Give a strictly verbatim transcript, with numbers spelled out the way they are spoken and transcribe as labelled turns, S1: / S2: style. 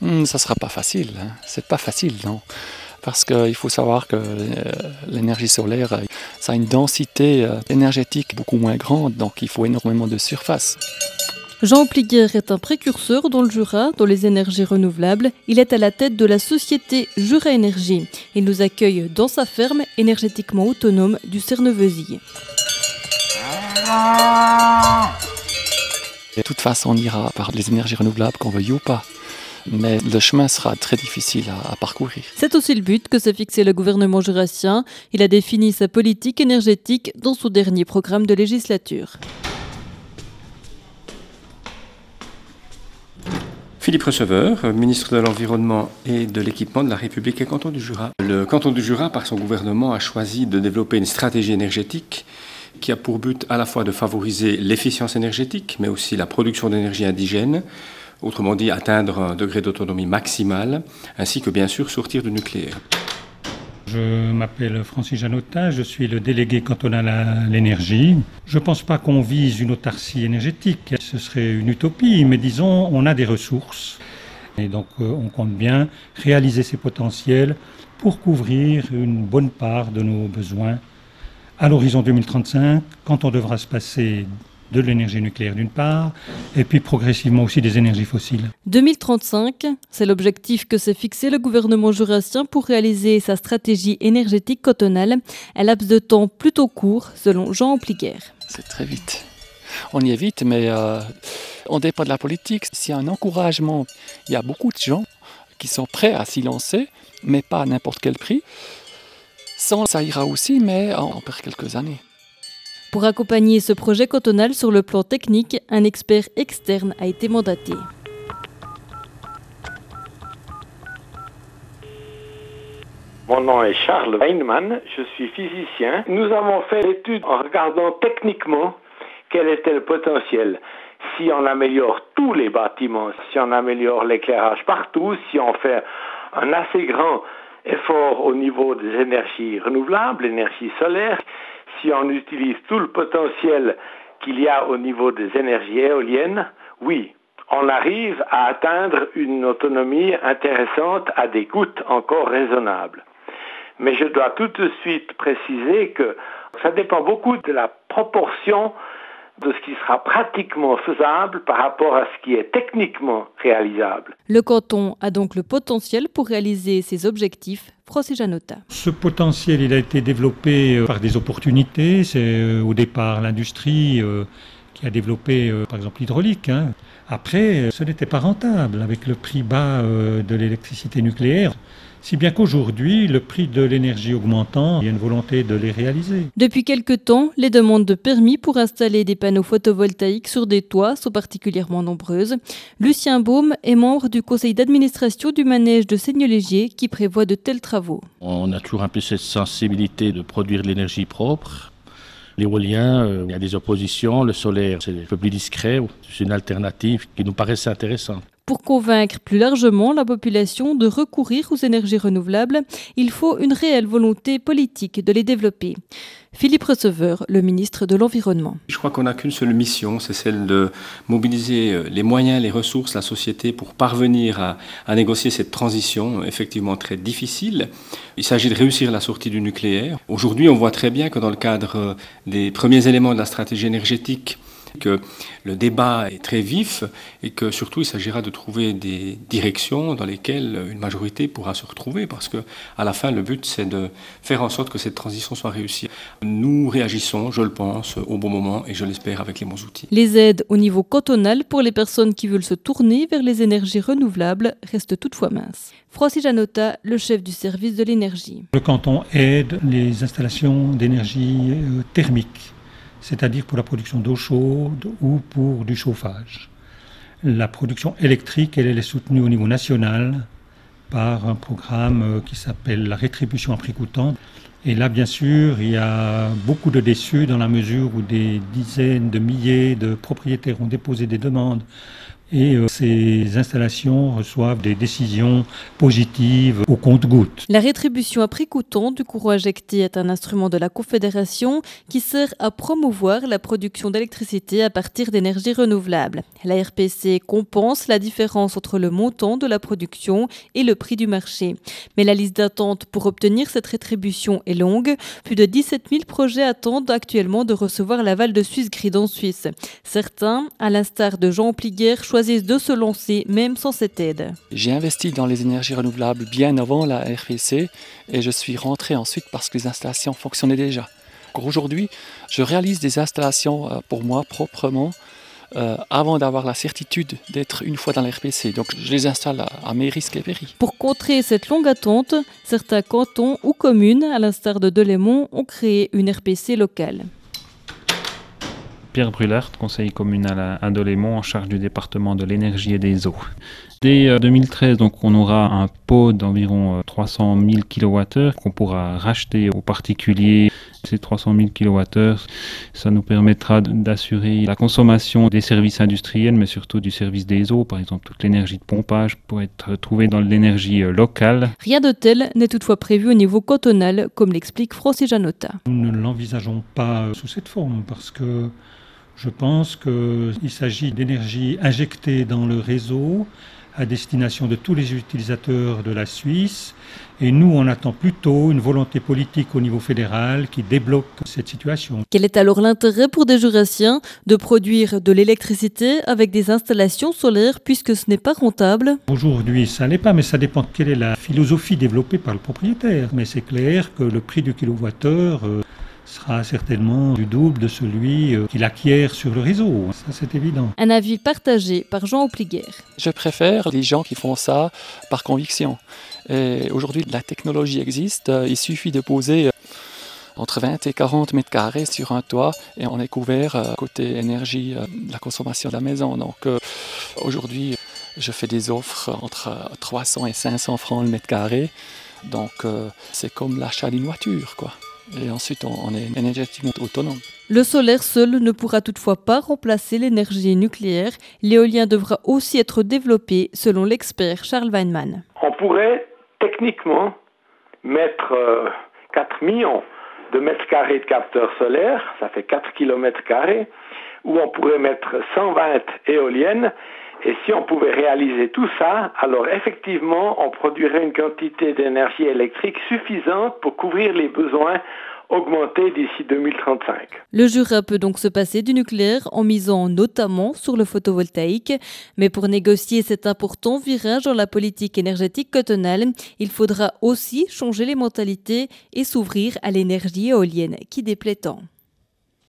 S1: Hum, ça ne sera pas facile, hein. C'est pas facile, non. Parce qu'il faut savoir que euh, l'énergie solaire, euh, ça a une densité euh, énergétique beaucoup moins grande, donc il faut énormément de surface.
S2: Jean Pliguer est un précurseur dans le Jura, dans les énergies renouvelables. Il est à la tête de la société Jura Énergie. Il nous accueille dans sa ferme énergétiquement autonome du Cernevesille.
S1: De toute façon, on ira par les énergies renouvelables, qu'on veuille ou pas. Mais le chemin sera très difficile à, à parcourir.
S2: C'est aussi le but que s'est fixé le gouvernement jurassien. Il a défini sa politique énergétique dans son dernier programme de législature.
S3: Philippe Receveur, ministre de l'Environnement et de l'Équipement de la République et canton du Jura. Le canton du Jura, par son gouvernement, a choisi de développer une stratégie énergétique qui a pour but à la fois de favoriser l'efficience énergétique, mais aussi la production d'énergie indigène, autrement dit atteindre un degré d'autonomie maximale, ainsi que bien sûr sortir du nucléaire.
S4: Je m'appelle Francis Janotin, je suis le délégué cantonal à l'énergie. Je ne pense pas qu'on vise une autarcie énergétique, ce serait une utopie, mais disons, on a des ressources. Et donc on compte bien réaliser ces potentiels pour couvrir une bonne part de nos besoins à l'horizon deux mille trente-cinq, quand on devra se passer de l'énergie nucléaire d'une part, et puis progressivement aussi des énergies fossiles.
S2: deux mille trente-cinq, c'est l'objectif que s'est fixé le gouvernement jurassien pour réaliser sa stratégie énergétique cantonale, un laps de temps plutôt court, selon Jean Pliguer.
S1: C'est très vite. On y est vite, mais euh, on dépend de la politique. S'il y a un encouragement, il y a beaucoup de gens qui sont prêts à s'y lancer, mais pas à n'importe quel prix. Sans, ça ira aussi, mais on perd quelques années.
S2: Pour accompagner ce projet cantonal sur le plan technique, un expert externe a été mandaté.
S5: Mon nom est Charles Weinmann, je suis physicien. Nous avons fait l'étude en regardant techniquement quel était le potentiel. Si on améliore tous les bâtiments, si on améliore l'éclairage partout, si on fait un assez grand effort au niveau des énergies renouvelables, l'énergie solaire, si on utilise tout le potentiel qu'il y a au niveau des énergies éoliennes, oui, on arrive à atteindre une autonomie intéressante à des coûts encore raisonnables. Mais je dois tout de suite préciser que ça dépend beaucoup de la proportion de ce qui sera pratiquement faisable par rapport à ce qui est techniquement réalisable.
S2: Le canton a donc le potentiel pour réaliser ses objectifs. Francis Janotin.
S4: Ce potentiel, il a été développé par des opportunités. C'est au départ l'industrie qui a développé, par exemple, l'hydraulique. Hein. Après, ce n'était pas rentable avec le prix bas de l'électricité nucléaire. Si bien qu'aujourd'hui, le prix de l'énergie augmentant, il y a une volonté de les réaliser.
S2: Depuis quelque temps, les demandes de permis pour installer des panneaux photovoltaïques sur des toits sont particulièrement nombreuses. Lucien Baume est membre du conseil d'administration du manège de Seigneulégier qui prévoit de tels travaux.
S6: On a toujours un peu cette sensibilité de produire de l'énergie propre. L'éolien, euh, il y a des oppositions. Le solaire, c'est un peu plus discret. C'est une alternative qui nous paraissait intéressante.
S2: Pour convaincre plus largement la population de recourir aux énergies renouvelables, il faut une réelle volonté politique de les développer. Philippe Receveur, le ministre de l'Environnement.
S3: Je crois qu'on n'a qu'une seule mission, c'est celle de mobiliser les moyens, les ressources, la société pour parvenir à, à négocier cette transition effectivement très difficile. Il s'agit de réussir la sortie du nucléaire. Aujourd'hui, on voit très bien que dans le cadre des premiers éléments de la stratégie énergétique, que le débat est très vif et que surtout il s'agira de trouver des directions dans lesquelles une majorité pourra se retrouver parce que à la fin le but c'est de faire en sorte que cette transition soit réussie. Nous réagissons, je le pense, au bon moment et je l'espère avec les bons outils.
S2: Les aides au niveau cantonal pour les personnes qui veulent se tourner vers les énergies renouvelables restent toutefois minces. Francis Janotin, le chef du service de l'énergie.
S4: Le canton aide les installations d'énergie thermique, c'est-à-dire pour la production d'eau chaude ou pour du chauffage. La production électrique, elle, elle est soutenue au niveau national par un programme qui s'appelle la rétribution à prix coûtant. Et là, bien sûr, il y a beaucoup de déçus dans la mesure où des dizaines de milliers de propriétaires ont déposé des demandes et euh, ces installations reçoivent des décisions positives au compte-gouttes.
S2: La rétribution à prix coûtant du courant injecté est un instrument de la Confédération qui sert à promouvoir la production d'électricité à partir d'énergies renouvelables. La R P C compense la différence entre le montant de la production et le prix du marché. Mais la liste d'attente pour obtenir cette rétribution est longue. Plus de dix-sept mille projets attendent actuellement de recevoir l'aval de Swissgrid en Suisse. Certains, à l'instar de Jean Pliguer, choisissent de se lancer même sans cette aide.
S1: J'ai investi dans les énergies renouvelables bien avant la R P C et je suis rentré ensuite parce que les installations fonctionnaient déjà. Aujourd'hui, je réalise des installations pour moi proprement euh, avant d'avoir la certitude d'être une fois dans la R P C. Donc je les installe à, à mes risques et périls.
S2: Pour contrer cette longue attente, certains cantons ou communes, à l'instar de Delémont, ont créé une R P C locale.
S7: Pierre Brulart, conseiller communal à Delémont en charge du département de l'énergie et des eaux. Dès deux mille treize, donc, on aura un pot d'environ trois cent mille kilowattheures qu'on pourra racheter aux particuliers. Ces trois cent mille kilowattheures, ça nous permettra d'assurer la consommation des services industriels, mais surtout du service des eaux. Par exemple, toute l'énergie de pompage pourrait être trouvée dans l'énergie locale.
S2: Rien de tel n'est toutefois prévu au niveau cantonal, comme l'explique Francis Janotta.
S4: Nous ne l'envisageons pas sous cette forme parce que je pense qu'il s'agit d'énergie injectée dans le réseau à destination de tous les utilisateurs de la Suisse. Et nous, on attend plutôt une volonté politique au niveau fédéral qui débloque cette situation.
S2: Quel est alors l'intérêt pour des Jurassiens de produire de l'électricité avec des installations solaires puisque ce n'est pas rentable ?
S4: Aujourd'hui, ça n'est pas, mais ça dépend de quelle est la philosophie développée par le propriétaire. Mais c'est clair que le prix du kilowattheure euh, sera certainement du double de celui euh, qu'il acquiert sur le réseau. Ça, c'est évident.
S2: Un avis partagé par Jean Pliguer.
S1: Je préfère les gens qui font ça par conviction. Et aujourd'hui, la technologie existe. Il suffit de poser entre vingt et quarante mètres carrés sur un toit et on est couvert côté énergie de la consommation de la maison. Donc aujourd'hui, je fais des offres entre trois cents et cinq cents francs le mètre carré. Donc c'est comme l'achat d'une voiture, quoi. Et ensuite, on est énergétiquement autonome.
S2: Le solaire seul ne pourra toutefois pas remplacer l'énergie nucléaire. L'éolien devra aussi être développé, selon l'expert Charles Weinmann.
S5: On pourrait techniquement mettre euh, quatre millions de mètres carrés de capteurs solaires, ça fait quatre kilomètres carrés, où on pourrait mettre cent vingt éoliennes. Et si on pouvait réaliser tout ça, alors effectivement, on produirait une quantité d'énergie électrique suffisante pour couvrir les besoins augmentés d'ici deux mille trente-cinq.
S2: Le Jura peut donc se passer du nucléaire en misant notamment sur le photovoltaïque. Mais pour négocier cet important virage dans la politique énergétique cantonale, il faudra aussi changer les mentalités et s'ouvrir à l'énergie éolienne qui déplaît tant.